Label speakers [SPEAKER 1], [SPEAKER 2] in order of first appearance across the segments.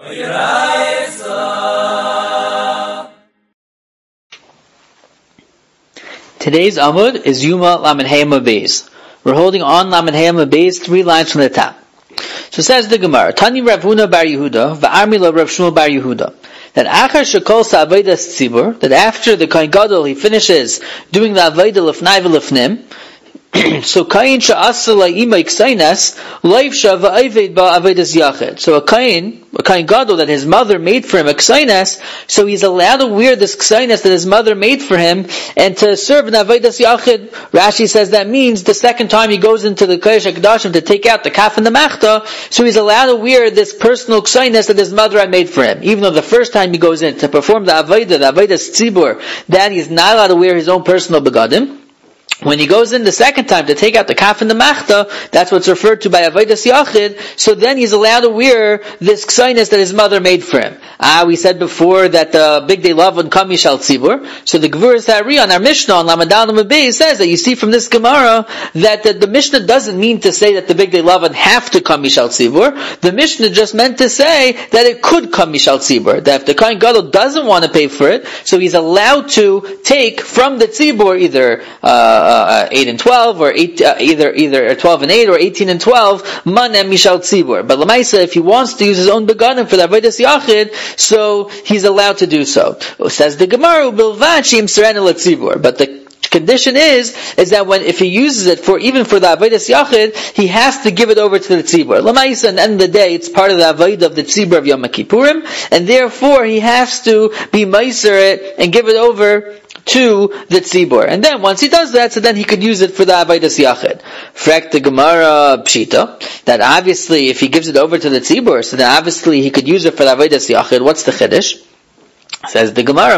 [SPEAKER 1] Today's Amud is Yuma Lamed Hey Amud Beis. We're holding on Lamed Hey Amud Beis 3 lines from the top. So says the Gemara, Tani Rav Huna bar Yehuda, v'armi lo Rav Shmuel bar Yehuda, that achar shekol sa'avodas tzibur, that after the Kohen Gadol he finishes doing the avodah lefnai v'lefnim, so Kain sha'asa la'ima iksainas, life sha'va'ayved ba'avodas yachid. So a Kain Gadol that his mother made for him, iksainas, so he's allowed to wear this iksainas that his mother made for him, and to serve an avodas yachid. Rashi says that means the second time he goes into the Kodesh HaKadoshim to take out the kaf and the machta, so he's allowed to wear this personal iksainas that his mother had made for him. Even though the first time he goes in to perform the avodas tzibur, then he's not allowed to wear his own personal begadim. When he goes in the second time to take out the kaf and the machta, that's what's referred to by avodas yachid, so then he's allowed to wear this ksainis that his mother made for him. We said before that the big day lavan kami shal tzibur, so the Gvuras Hari on our Mishnah on Lamadal Mabei says that you see from this Gemara that the Mishnah doesn't mean to say that the big day lavan have to kami shal tzibur. The Mishnah just meant to say that it could kami shal tzibur, that if the Kohen Gadol doesn't want to pay for it, so he's allowed to take from the tzibur either 8 and 12, or either 12 and 8, or 18 and 12, manem mishal tzibur. But Lamaisa, if he wants to use his own begadim for the avodas yachid, so he's allowed to do so. Says the Gemara, bilvad she'im seren l'tzibur. But the condition is that if he uses it even for the avodas yachid, he has to give it over to the tzibur. Lamaisa, at the end of the day, it's part of the avodah of the tzibur of Yom Kippurim, and therefore he has to be meiser it and give it over to the tzibur. And then once he does that, so then he could use it for the avodas yachid. Frek the Gemara pshita, that obviously if he gives it over to the tzibur, so then obviously he could use it for the avodas yachid. What's the chiddush? Says the Gemara,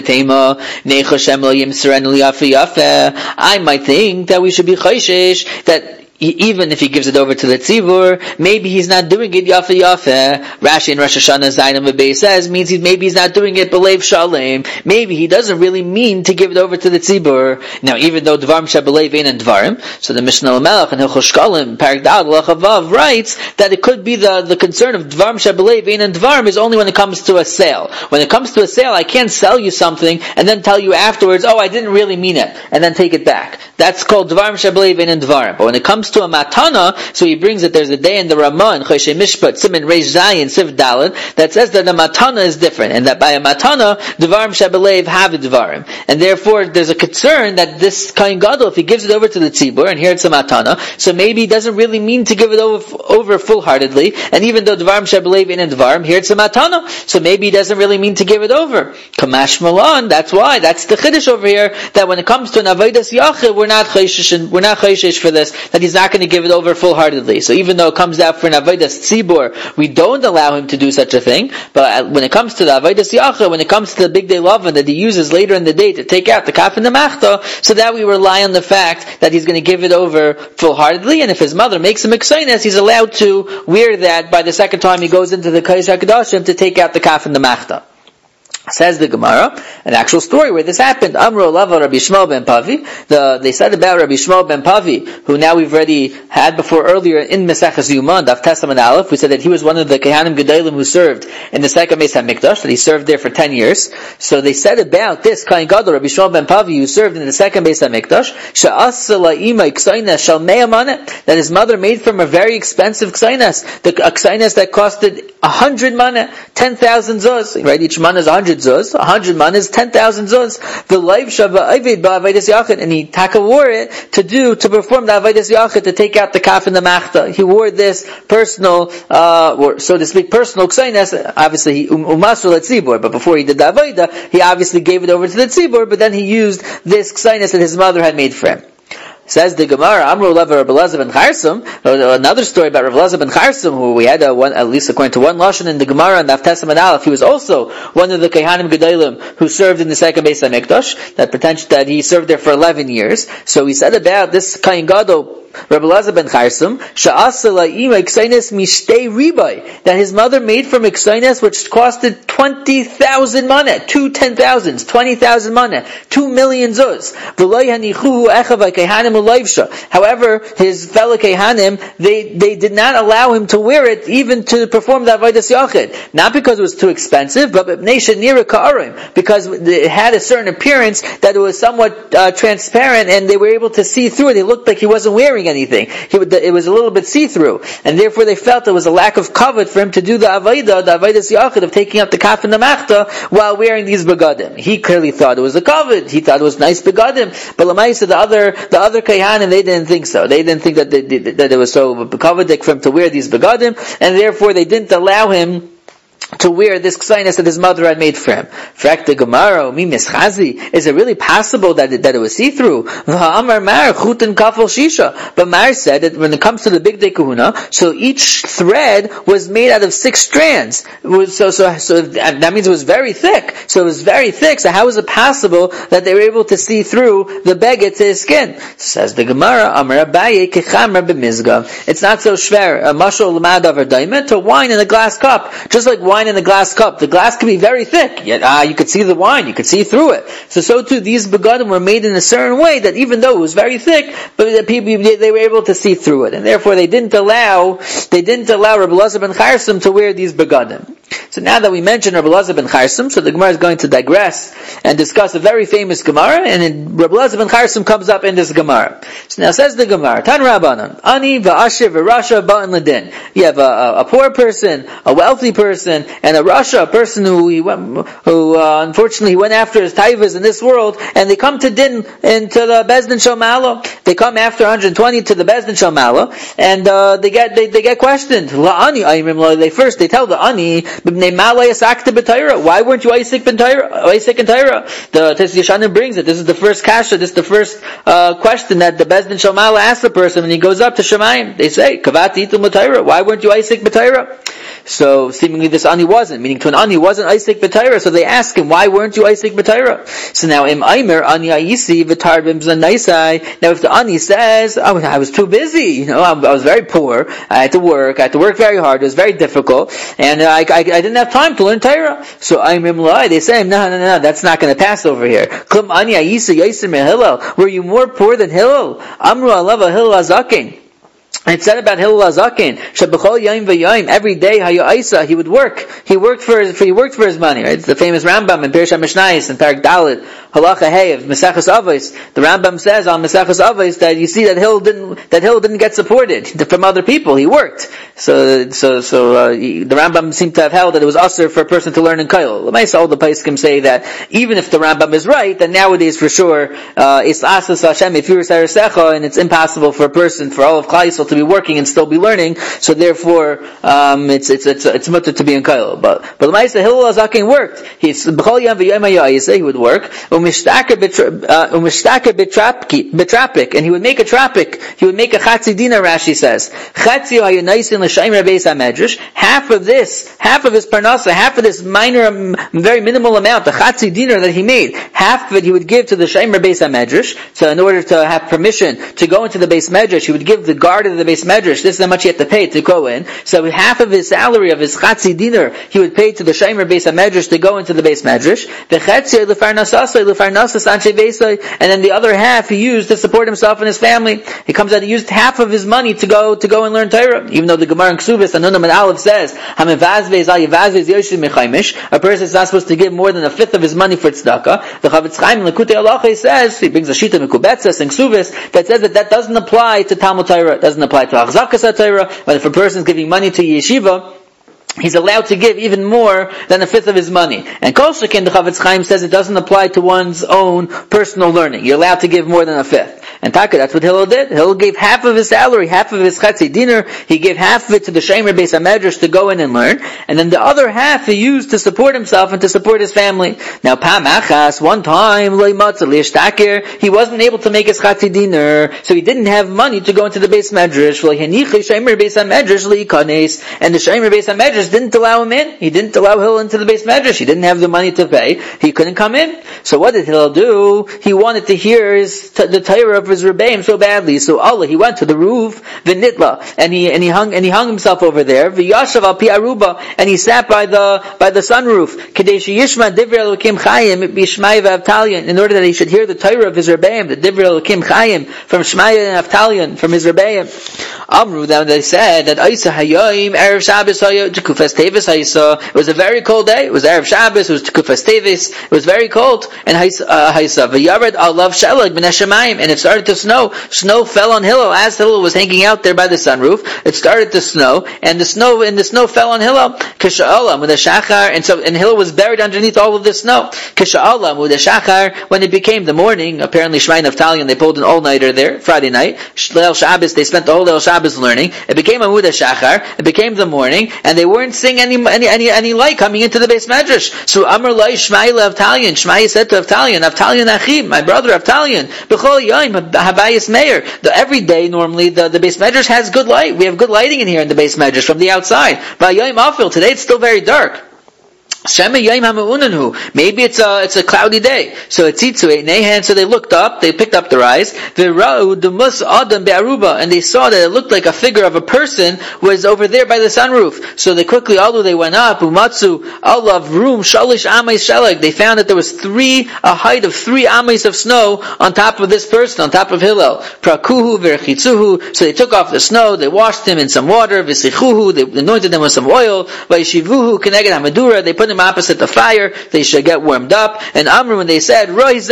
[SPEAKER 1] I might think that we should be chayshish, that even if he gives it over to the tzibur, maybe he's not doing it yafe yafe. Rashi in Rosh Hashanah Zayin Mebei says means maybe he's not doing it belev shalem. Maybe he doesn't really mean to give it over to the tzibur. Now, even though dvarim shebelev ein and dvarim, so the Mishnah Lamelech and Hilchos Shkalim Parak Dal Lachavav writes that it could be the concern of dvarim shebelev ein and dvarim is only when it comes to a sale. When it comes to a sale, I can't sell you something and then tell you afterwards, oh, I didn't really mean it, and then take it back. That's called dvarim shebelev ein and dvarim. But when it comes to a matana, so he brings it, there's a day in the Ramah in Choshe Mishpat, Siman Reish Zayin, Siv Daled, that says that the matana is different, and that by a matana, Dvarim Shebelev have a Dvarim. And therefore, there's a concern that this Kohen Gadol, if he gives it over to the tzibur, and here it's a matana, so maybe he doesn't really mean to give it over full-heartedly, and even though Dvarim Shebelev in a Dvarim, here it's a matana, so maybe he doesn't really mean to give it over. Kamash Malan, that's why, that's the chiddush over here, that when it comes to an avodas yachid, we're not chayshish for this, that he's not going to give it over full-heartedly. So even though it comes out for an avodas tzibur, we don't allow him to do such a thing. But when it comes to the avodas yachid, when it comes to the big day lavan that he uses later in the day to take out the kaf and the machta, so that we rely on the fact that he's going to give it over full-heartedly. And if his mother makes him iksainas, he's allowed to wear that by the second time he goes into the Kodesh HaKadoshim to take out the kaf and the machta. Says the Gemara, an actual story where this happened. Amro Lava Rabbi Shmuel ben Pavi. They said about Rabbi Shmuel ben Pavi, who now we've already had before earlier in Mesechus Yuma, Daf Testament Aleph. We said that he was one of the Kehanim Gedolim who served in the second Beis HaMikdash, that he served there for 10 years. So they said about this Kohen Gadol, Rabbi Shmuel ben Pavi, who served in the second Beis HaMikdash, She'asa la'ima ksainas shal mea maneh, that his mother made from a very expensive ksainas, a ksainas that costed 100 maneh, 10,000 zuz. Right? Each maneh is 100 zuz. 100 maneh is 10,000 zuz. The life shava ayvid ba'avodas yachid, and he taka wore it to perform the avodas yachid, to take out the kaf and the machta. He wore this personal, or so to speak, personal ksainas. Obviously, he umasru letzibur, but before he did the avodah, he obviously gave it over to the tzibur, but then he used this ksainas that his mother had made for him. Says the Gemara, Amru Leva Rabbi Elazar ben Charsum, another story about Rabbi Elazar ben Charsum, who we had at least according to one lashon in the Gemara and the Testament Aleph, he was also one of the Kehanim Gedolim who served in the second Beis HaMikdash, that he served there for 11 years. So he said about this Kohen Gadol, Rabbi Elazar ben Charsum, that his mother made from Iksainis, which costed 20,000 maneh, 2 10,000s, 20,000 maneh, 2 million zuz. However, his fellow Kehanim, they did not allow him to wear it even to perform the Avodas Yachid. Not because it was too expensive, but because it had a certain appearance that it was somewhat transparent and they were able to see through it. It looked like he wasn't wearing anything. It was a little bit see-through. And therefore they felt there was a lack of kavod for him to do the Avodas Yachid of taking up the kaf and the machta while wearing these begadim. He clearly thought it was a kavod. He thought it was nice begadim. But Lamaisa, the other Kayhanim, they didn't think so. They didn't think that it was so kavadik for him to wear these begadim, and therefore they didn't allow him to wear this ksainis that his mother had made for him. Frak the Gemara, is it really possible that it was see-through? But Mar said that when it comes to the big day kahuna, so each thread was made out of 6 strands. So that means it was very thick. So it was very thick. So how is it possible that they were able to see through the beged to his skin? Says the Gemara, Amar Abaye kechamra b'mizga. It's not so schwer. A mashal l'mad over diamond to wine in a glass cup. Just like wine in a glass cup. The glass can be very thick, yet you could see the wine, you could see through it. So too, these begadim were made in a certain way that even though it was very thick, but the people, they were able to see through it. And therefore they didn't allow Rabbi Elazar ben Charsum to wear these begadim. So now that we mentioned Rabbi Elazar ben Charsum, so the Gemara is going to digress and discuss a very famous Gemara, and then Rabbi Elazar ben Charsum comes up in this Gemara. So now says the Gemara, Tan Rabbanan, Ani v'asher v'rasha ba'an l'din. You have a poor person, a wealthy person, and a rasha, a person who unfortunately went after his taivas in this world, and they come to din into the Bezdin Shel Ma'ala. They come after 120 to the Bezdin Shel Ma'ala, and they get questioned. La'ani, they tell the ani, why weren't you Isaac in Torah? The Tes Yeshanim brings it. This is the first kasha. This is the first question that the Bezdin Shel Ma'ala asks the person when he goes up to Shemayim. They say, Kavati itum l'Torah. Why weren't you Isaac b'Torah? So seemingly this ani wasn't, meaning to an ani wasn't Isaac b'Torah. So they ask him, why weren't you Isaac b'Torah? So now im aimer ani ayisi v'tar b'mzanaisai. Now if the ani says, I was too busy, I was very poor, I had to work very hard, it was very difficult, and I didn't have time to learn Torah. So they say, no, that's not going to pass over here. Were you more poor than Hillel? Amru alava Hillel azakin. And it said about Hillel Azakin, Shabachol Yaim v'Yaim, every day Haya'isa, he would work. He worked for his money, right? It's the famous Rambam in Pirush HaMishnayos in Parak Dalet, Halacha Hey of Maseches Avos. The Rambam says on Maseches Avos that you see that Hillel didn't get supported from other people. He worked. So the Rambam seemed to have held that it was usher for a person to learn in Kail. All the Paiskim say that even if the Rambam is right, then nowadays for sure, it's Asas Hashem Ifirus Arasecha, and it's impossible for a person, for all of Klal Yisrael, to be working and still be learning, so therefore it's mutter to be in Kail. But the Ma'aseh Hillel Azakin worked. He would work, betrapik, and he would make a trapik. He would make a chatzi dinar. Rashi says, half of this, half of his parnasa, half of this minor, very minimal amount, the chatzi dinar that he made, half of it he would give to the Shaimer Beis HaMedrash. So in order to have permission to go into the Beis Medrash, he would give the guard of the Beis Medrash, this is how much he had to pay to go in. So half of his salary, of his chatzi dinar, he would pay to the Shaimer Beis HaMedrash to go into the Beis Medrash. And then the other half he used to support himself and his family. He comes out, he used half of his money to go and learn Torah. Even though the Gemara in Ksubis and Nunam and Aleph says, a person is not supposed to give more than a fifth of his money for tzedakah. The Chavetz Chaim in Likutei Halacha says, he brings a shita mekubetzes and Ksubis that says that doesn't apply to Talmud Torah, it doesn't apply to Achzakas Torah, but if a person is giving money to yeshiva, he's allowed to give even more than a fifth of his money. And Kol Shekin, the Chavetz Chaim says it doesn't apply to one's own personal learning. You're allowed to give more than a fifth. And Taka, that's what Hillel did. Hillel gave half of his salary, half of his chatzi dinar. He gave half of it to the Shaimer Beis HaMedrash to go in and learn. And then the other half he used to support himself and to support his family. Now, Pam Achas, one time, he wasn't able to make his chatzi dinar, so he didn't have money to go into the Beis Medrash. And the Shaimer Beis HaMedrash didn't allow him in. He didn't allow Hillel into the Beis Medrash. He didn't have the money to pay. He couldn't come in. So what did Hillel do? He wanted to hear the Torah of his rebbeim so badly. So Allah, he went to the roof, v'nitla, and he hung himself over there, v'yashav al pi aruba, and he sat by the sunroof, kadei sheyishma divrei Elokim chayim b'Shmaya v'Avtalion, in order that he should hear the Torah of his rebbeim, the divrei Elokim chayim from Shmaya and Avtalion, from his rebbeim. Amru, then they said that Isa Hayoim Erev Shabbos Tekufas Tevis Haisa. It was a very cold day. It was Erev Shabbos. It was Tekufas Tevis. It was very cold. And Haisa V'Yared Alav Shelag B'nei Shemayim, and it started to snow. Snow fell on Hillel as Hillel was hanging out there by the sunroof. It started to snow, and the snow fell on Hillel. Kisha'olam with a shachar, and Hillel was buried underneath all of the snow. Kisha'olam with a shachar, when it became the morning. Apparently Shmai Naftalion, they pulled an all-nighter there Friday night. Leil Shabbos, they spent the whole Leil Shabbos learning. It became Amud HaShachar. It became the morning, and they weren't seeing any light coming into the base medrash. So Amar Lai Shmai Avtalion. Shmai said to Avtalion Achim, my brother Avtalion, B'chol Yom Habayis Meir. Every day normally the base medrash has good light. We have good lighting in here in the base medrash from the outside. V'Yom Afil, today it's still very dark. Maybe it's a cloudy day. So so they looked up, they picked up their eyes, and they saw that it looked like a figure of a person was over there by the sunroof. So they quickly, although they went up, umatsu alav room shalish amais shelag. They found that there was a height of 3 amais of snow on top of this person, on top of Hillel. Prakuhu v'rechitzuhu. So they took off the snow, they washed him in some water, v'sichuhu, they anointed them with some oil, v'yishivuhu keneged hamadura. They put him opposite the fire, they should get warmed up. And Amru, when they said,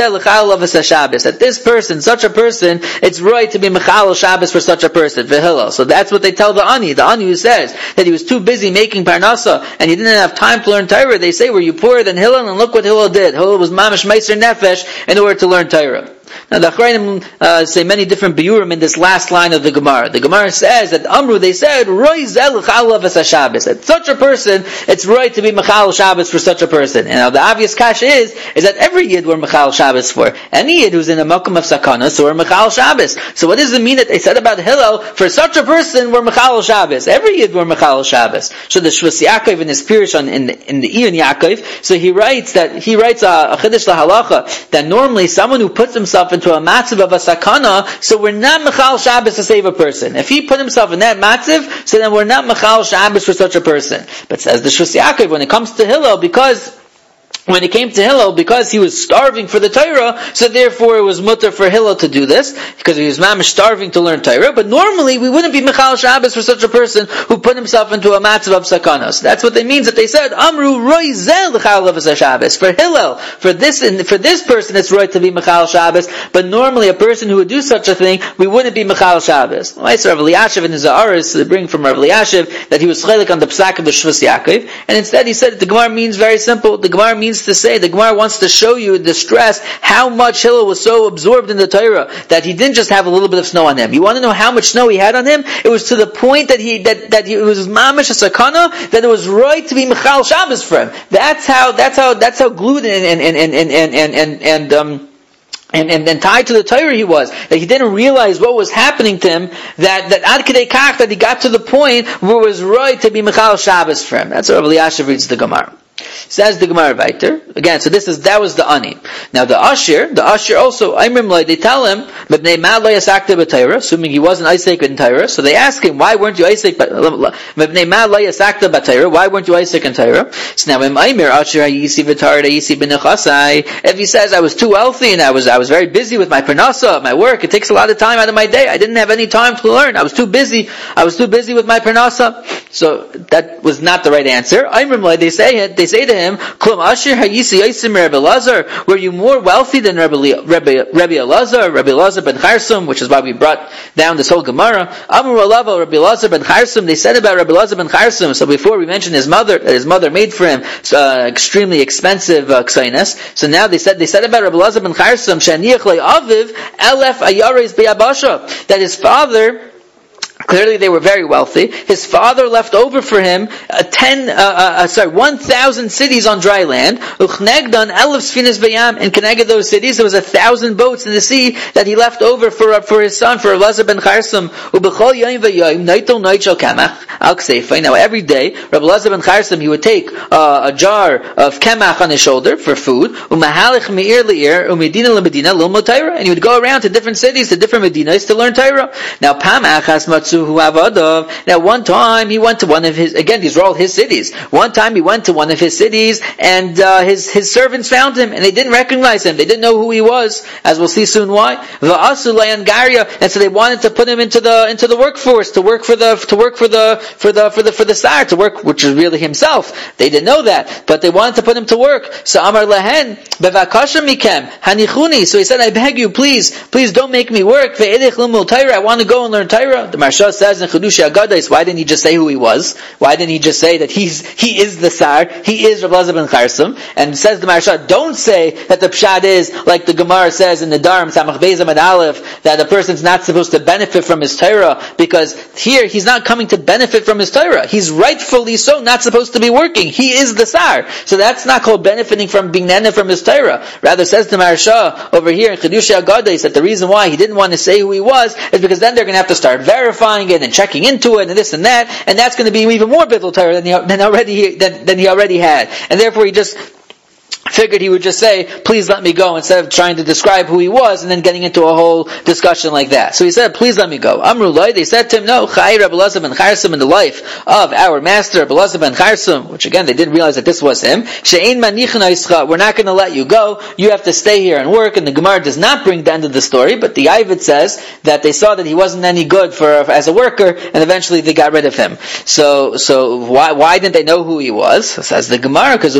[SPEAKER 1] that this person, such a person, it's right to be Mechal Shabbos for such a person, for Hillel. So that's what they tell the Ani who says that he was too busy making Parnasa, and he didn't have time to learn Torah. They say, were you poorer than Hillel? And look what Hillel did. Hillel was Mamash Meiser Nefesh in order to learn Torah. Now the Achrayim say many different biurim in this last line of the Gemara. The Gemara says that Amru, they said, that such a person, it's right to be Mechal Shabbos for such a person. And now the obvious kash is that every Yid we're Mechal Shabbos for. Any Yid who's in a Makom of Sakana, so we're Mechal Shabbos. So what does it mean that they said about Hillel, for such a person we're Mechal Shabbos? Every Yid we're Mechal Shabbos. So the Shvus Yaakov in his Pirush in the Iyun Yaakov, so he writes a Chiddush LaHalacha, that normally someone who puts himself into a matziv of a sakana, so we're not mechal Shabbos to save a person. If he put himself in that matziv, so then we're not mechal Shabbos for such a person. But says the Shus Yaakov, when it comes to Hillel, when it came to Hillel, because he was starving for the Torah, so therefore it was mutter for Hillel to do this, because he was mamish starving to learn Torah, but normally we wouldn't be Mechal Shabbos for such a person who put himself into a matzav of sakanos. That's what it means that they said, Amru roi zel l'chal of Shabbos. For Hillel, for this person it's right to be Mechal Shabbos, but normally a person who would do such a thing, we wouldn't be Mechal Shabbos. Rav Eliashiv in his Za'aris, they bring from Rav Eliashiv that he was chaylik on the psak of the Shvus Yaakov, and instead he said that the Gemara means very simple. The Gemara means to say, the Gemara wants to show you the stress, how much Hillel was so absorbed in the Torah, that he didn't just have a little bit of snow on him. You want to know how much snow he had on him? It was to the point that he was mamish a sakana, that it was right to be Mechal Shabbos for him. That's how glued and tied to the Torah he was, that he didn't realize what was happening to him, that ad kedei kach, that he got to the point where it was right to be Mechal Shabbos for him. That's what Rav Eliashiv reads the Gemara. Says the Gemara weiter. Again, so that was the Ani. Now the Ashir also, they tell him, assuming he wasn't Isaac in Torah, so they ask him, why weren't you Isaac why weren't you Isaac in Torah? So now, if he says, I was too wealthy and I was very busy with my parnasa, my work, it takes a lot of time out of my day, I didn't have any time to learn, I was too busy with my parnasa. So that was not the right answer. They say to him, were you more wealthy than Rabbi Elazar ben Charsum, which is why we brought down this whole Gemara. Amru Alava, Rabbi Elazar ben Charsum, they said about Rabbi Elazar ben Charsum, so before we mentioned his mother made for him extremely expensive ksainas, so now they said about Rabbi Elazar ben Charsum, that his father Clearly they were very wealthy. His father left over for him 1,000 cities on dry land. Uchnegdan elef sfinas bayam, and connected those cities, there was 1,000 boats in the sea that he left over for his son, for Elazar ben Charsam. Ubechol yom v'yom neitel noichel kamach al kseifa. Now every day, Rabbi Elazar ben Charsam, he would take a jar of kemach on his shoulder for food. Umahalich me'ir le'ir umedina le'medina lilmod Torah, and he would go around to different cities, to different medinas to learn Torah. Now pam achas matzu. Now one time he went to one of his, again these are all his cities, one time he went to one of his cities and his servants found him and they didn't recognize him, they didn't know who he was, as we'll see soon why. And so they wanted to put him into the workforce, to work for the Sar, to work, which is really himself. They didn't know that, but they wanted to put him to work. So Amar Lehen bevakasha mikem hanichuni, so he said, I beg you, please don't make me work. I want to go and learn Torah. The Maharsha says in Chedushi Agadais, why didn't he just say who he was? Why didn't he just say that he is the Sar, he is Rabbi Elazar ben Charsam? And says the Maharsha, don't say that the pshat is, like the Gemara says in the Dharm, Samach Beis Amud Aleph, that a person's not supposed to benefit from his Torah, because here he's not coming to benefit from his Torah. He's rightfully so not supposed to be working. He is the Sar. So that's not called benefiting from being nene from his Torah. Rather says the Maharsha over here in Chedushi Agadais that the reason why he didn't want to say who he was is because then they're going to have to start verifying it and checking into it and this and that, and that's going to be even more bittul Torah than he already had. And therefore he just figured he would just say, please let me go, instead of trying to describe who he was and then getting into a whole discussion like that. So he said, please let me go. Amrullah, they said to him, no, Chai Rabbi Elazar ben Charsam, in the life of our master, Rabbi Elazar ben Charsam, which again, they didn't realize that this was him, She'ein manichna ischa, we're not going to let you go, you have to stay here and work, and the Gemara does not bring the end of the story, but the Ayvid says that they saw that he wasn't any good as a worker, and eventually they got rid of him. So why didn't they know who he was? Says the Gemara, because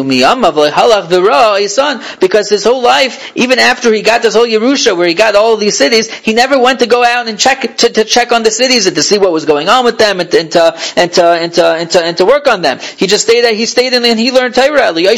[SPEAKER 1] because his whole life, even after he got this whole Yerusha, where he got all of these cities, he never went to go out and check on the cities and to see what was going on with them and to work on them. He just stayed there. He stayed in and he learned Torah. He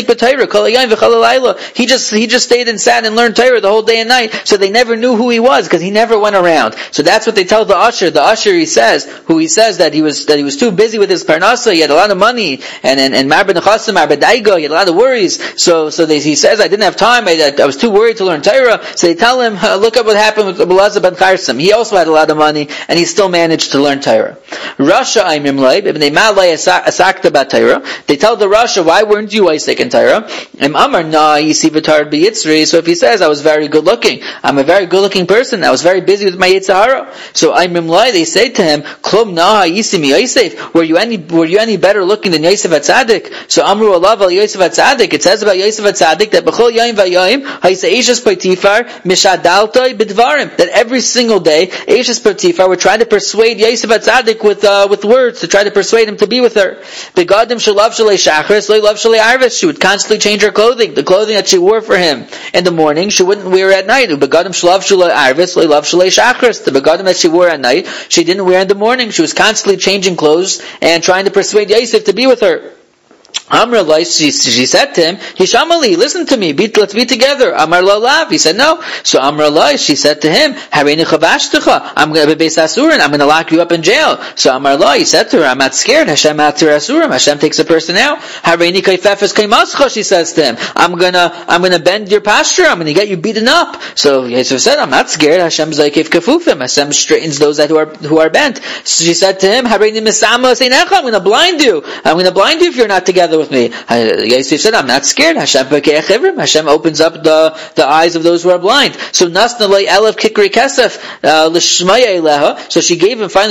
[SPEAKER 1] just stayed and sat and learned Torah the whole day and night. So they never knew who he was because he never went around. So that's what they tell the usher. The usher, he says that he was too busy with his parnasa. He had a lot of money and Marbe Nechasim, Marbe Daigo. He had a lot of worries. He says, I didn't have time, I was too worried to learn Torah. So they tell him, look at what happened with Elazar ben Charsam. He also had a lot of money, and he still managed to learn Torah. Rasha Aimim Lei, B'nei Malai Asakta Bat Torah. They tell the Rasha, why weren't you Isaac in Torah? Amar Na Yisi V'Tar B'Yitzri. So if he says, I was very good looking, I'm a very good looking person, I was very busy with my Yitzhara. So Aimim Lei, they say to him, Klum Na Yisi Mi Yosef. Were you any better looking than Yosef HaTzadik? So Amru Alav Al Yosef HaTzadik. It says about Yosef HaTzadik that b'chol yayim v'yayim ha'isa Eishes Potifar mishadaltoi b'dvarim, that every single day Eishes Potifar would try to persuade Yosef HaTzadik with words, to try to persuade him to be with her. Begadim shalav shalei shachris loy lav shalei arvis. She would constantly change her clothing. The clothing that she wore for him in the morning, she wouldn't wear at night. Begadim shalav shalei arvis loy lav shalei shachris. The begadim that she wore at night, she didn't wear in the morning. She was constantly changing clothes and trying to persuade Yosef to be with her. Amr Lai, she said to him, Hishamali, listen to me, let's be together. Amar Lalav, he said no. So Amr Lai, she said to him, Hareini Chavashtucha, I'm going to be Beis Asurin, I'm going to lock you up in jail. So Amar Lai, he said to her, I'm not scared, Hashem Atir Asurim, Hashem takes a person out. Hareini Kaifefes Kaimascha, she says to him, I'm going to bend your posture, I'm going to get you beaten up. So Yosef said, I'm not scared, Hashem Zaykif Kafufim, Hashem straightens those who are bent. So she said to him, Hareini Misama Seinecha, I'm going to blind you if you're not together with me. Yosef said, I'm not scared. Hashem opens up the eyes of those who are blind. So Nasna Lei Elef Kikri Kesef L'Shmaya Eleha. So she gave him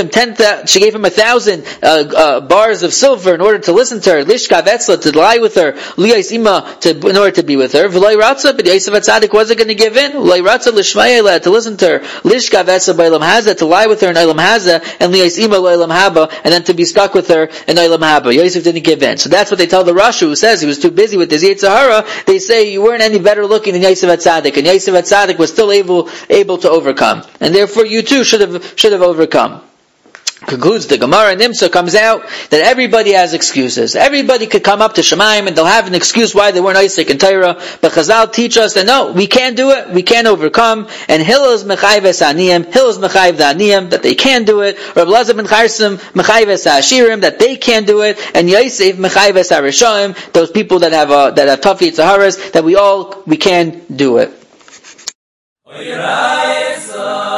[SPEAKER 1] 1,000 bars of silver in order to listen to her. Lishka Vetzla, to lie with her. Liyais Ima, in order to be with her. V'loi Ratza, but Yosef HaTzadik wasn't going to give in. V'loi Ratza L'Shmaya Eleha, to listen to her. Lishka Vetzla B'Olam Haza, to lie with her in Olam Haza, and Liyais Ima L'Olam Haba, and then to be stuck with her in Olam Haba. Yosef didn't give in. So that's what they tell the Rasha, who says he was too busy with his Yitzhara. They say you weren't any better looking than Yosef HaTzadik, and Yosef HaTzadik was still able to overcome, and therefore you too should have overcome. concludes the Gemara, Nimsa comes out that everybody has excuses. Everybody could come up to Shemaim and they'll have an excuse why they weren't Isaac and Torah. But Chazal teach us that no, we can't do it. We can't overcome. And Hillel is Mechayiv es Aniyim. Hillel is Mechayiv the Aniyim, that they can do it. Reb Elazar ben Charsim Mechayiv es Ashirim, that they can do it. And Yosef Mechayiv es Arishaim, those people that have tough Yitzaharas, that we can do it.